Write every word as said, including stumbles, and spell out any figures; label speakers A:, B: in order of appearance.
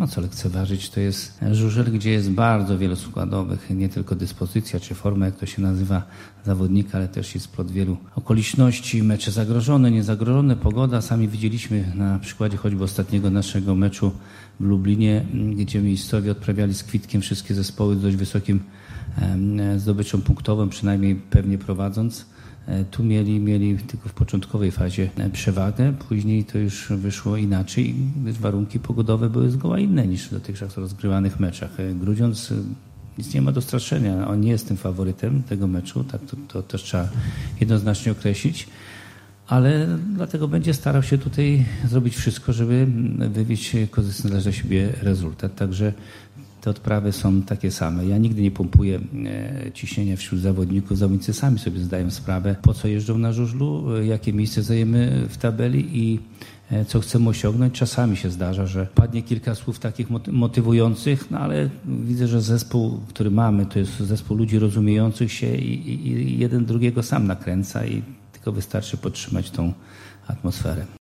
A: ma co lekceważyć. To jest żużel, gdzie jest bardzo wiele składowych, nie tylko dyspozycja czy forma, jak to się nazywa, zawodnika, ale też jest splot wielu okoliczności, mecze zagrożone, niezagrożone, pogoda. Sami widzieliśmy na przykładzie choćby ostatniego naszego meczu w Lublinie, gdzie miejscowi odprawiali z kwitkiem wszystkie zespoły z dość wysokim zdobyczą punktową, przynajmniej pewnie prowadząc. Tu mieli, mieli tylko w początkowej fazie przewagę, później to już wyszło inaczej. Warunki pogodowe były zgoła inne niż w dotychczas rozgrywanych meczach. Grudziądz nic nie ma do straszenia. On nie jest tym faworytem tego meczu, tak to, to też trzeba jednoznacznie określić, ale dlatego będzie starał się tutaj zrobić wszystko, żeby wywieźć korzystny dla siebie rezultat. Także te odprawy są takie same. Ja nigdy nie pompuję ciśnienia wśród zawodników. Zawodnicy sami sobie zdają sprawę, po co jeżdżą na żużlu, jakie miejsce zajmiemy w tabeli i co chcemy osiągnąć. Czasami się zdarza, że padnie kilka słów takich motywujących, no ale widzę, że zespół, który mamy, to jest zespół ludzi rozumiejących się i, i, i jeden drugiego sam nakręca i tylko wystarczy podtrzymać tą atmosferę.